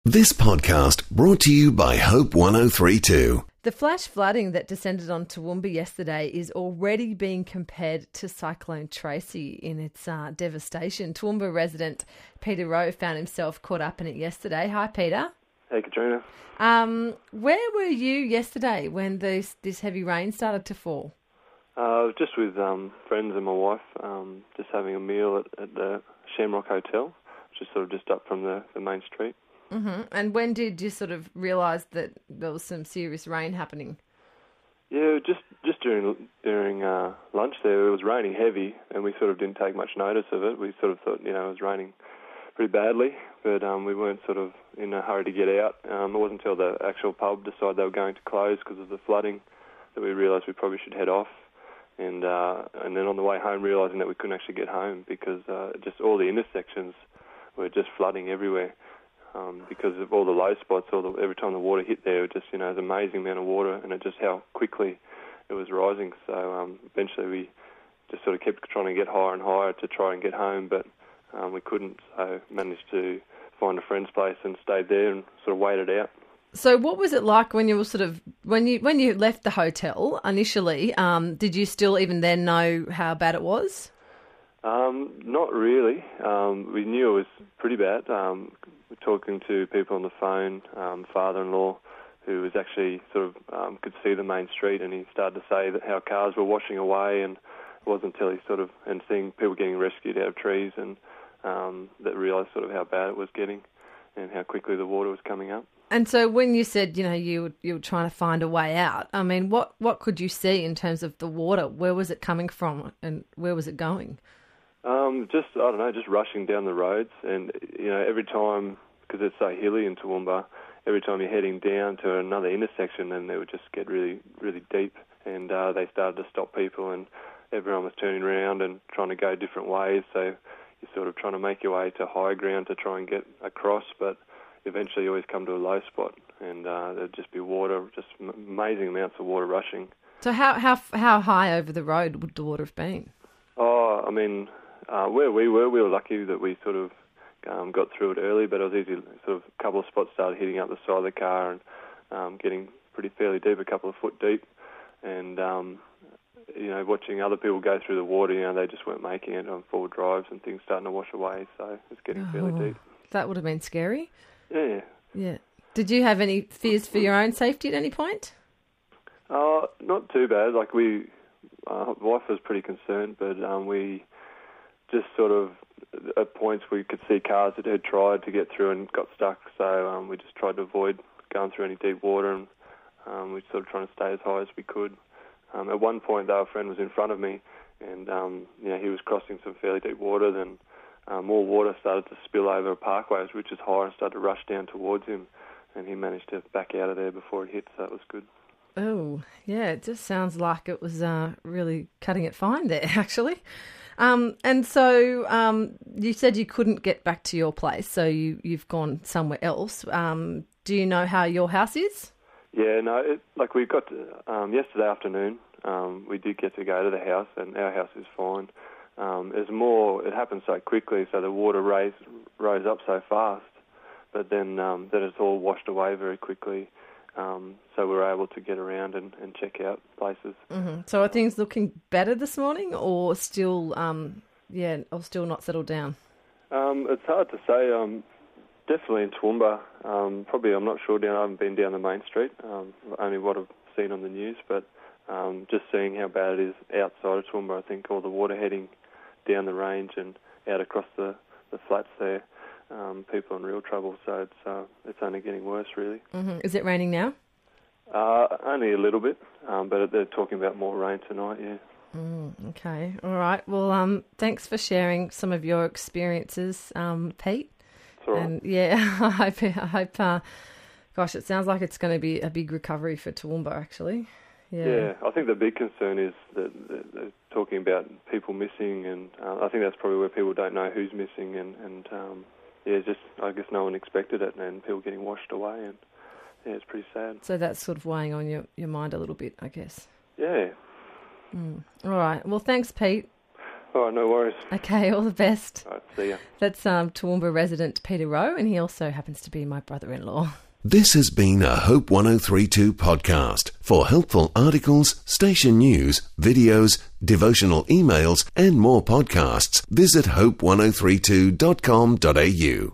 This podcast brought to you by Hope 1032. The flash flooding that descended on Toowoomba yesterday is already being compared to Cyclone Tracy in its devastation. Toowoomba resident Peter Rowe found himself caught up in it yesterday. Hi, Peter. Hey, Katrina. Where were you yesterday when this heavy rain started to fall? Just with friends and my wife, just having a meal at the Shamrock Hotel, which is sort of just up from the main street. Mm-hmm. And when did you sort of realise that there was some serious rain happening? Yeah, just during lunch there, it was raining heavy, and we sort of didn't take much notice of it. We sort of thought, it was raining pretty badly, but we weren't sort of in a hurry to get out. It wasn't until the actual pub decided they were going to close because of the flooding that we realised we probably should head off. And then on the way home, realising that we couldn't actually get home because just all the intersections were just flooding everywhere. Because of all the low spots, every time the water hit there, it just, it was an amazing amount of water, and it just how quickly it was rising. So eventually we just sort of kept trying to get higher and higher to try and get home, but we couldn't. So managed to find a friend's place and stayed there and sort of waited out. So what was it like when you were when you left the hotel initially? Did you still even then know how bad it was? Not really. We knew it was pretty bad. We're talking to people on the phone, father-in-law, who was actually sort of could see the main street, and he started to say that how cars were washing away, and it wasn't until he and seeing people getting rescued out of trees and that realised sort of how bad it was getting and how quickly the water was coming up. And so when you said, you were trying to find a way out, I mean, what could you see in terms of the water? Where was it coming from and where was it going? Just rushing down the roads, and every time, because it's so hilly in Toowoomba, every time you're heading down to another intersection, then they would just get really, really deep, and they started to stop people, and everyone was turning around and trying to go different ways. So you're sort of trying to make your way to high ground to try and get across, but eventually you always come to a low spot, and there'd just be water, just amazing amounts of water rushing. So how high over the road would the water have been? Where we were lucky that we sort of got through it early, but it was easy. Sort of a couple of spots started hitting up the side of the car and getting fairly deep, a couple of foot deep. And watching other people go through the water, they just weren't making it on forward drives and things starting to wash away. So it's getting fairly deep. That would have been scary. Yeah. Yeah. Did you have any fears for your own safety at any point? Not too bad. Like wife was pretty concerned, but we just sort of, at points we could see cars that had tried to get through and got stuck, so we just tried to avoid going through any deep water, and we sort of trying to stay as high as we could. At one point, though, a friend was in front of me, and he was crossing some fairly deep water, then more water started to spill over a parkway, which is higher, and started to rush down towards him, and he managed to back out of there before it hit, so that was good. Oh, yeah, it just sounds like it was really cutting it fine there, actually. And so you said you couldn't get back to your place, so you've gone somewhere else. Do you know how your house is? Yeah, no, we got yesterday afternoon, we did get to go to the house, and our house is fine. It happened so quickly, so the water rose up so fast, but then it's all washed away very quickly. So we were able to get around and check out places. Mm-hmm. So are things looking better this morning, or still, still not settled down? It's hard to say. Definitely in Toowoomba. Probably, I'm not sure. I haven't been down the main street. Only what I've seen on the news, but just seeing how bad it is outside of Toowoomba, I think all the water heading down the range and out across the flats there. People are in real trouble, so it's only getting worse, really. Mm-hmm. Is it raining now? Only a little bit, but they're talking about more rain tonight, yeah. Okay, all right. Well, thanks for sharing some of your experiences, Pete. It's all right. And yeah, I hope gosh, it sounds like it's going to be a big recovery for Toowoomba, actually. Yeah, I think the big concern is that they're talking about people missing, and I think that's probably where people don't know who's missing, and just I guess no one expected it, and people getting washed away, and it's pretty sad. So that's sort of weighing on your mind a little bit, I guess. Yeah. All right. Well, thanks, Pete. All right, no worries. Okay, all the best. All right, see ya. That's Toowoomba resident Peter Rowe, and he also happens to be my brother-in-law. This has been a Hope 1032 podcast. For helpful articles, station news, videos, devotional emails, and more podcasts, visit hope1032.com.au.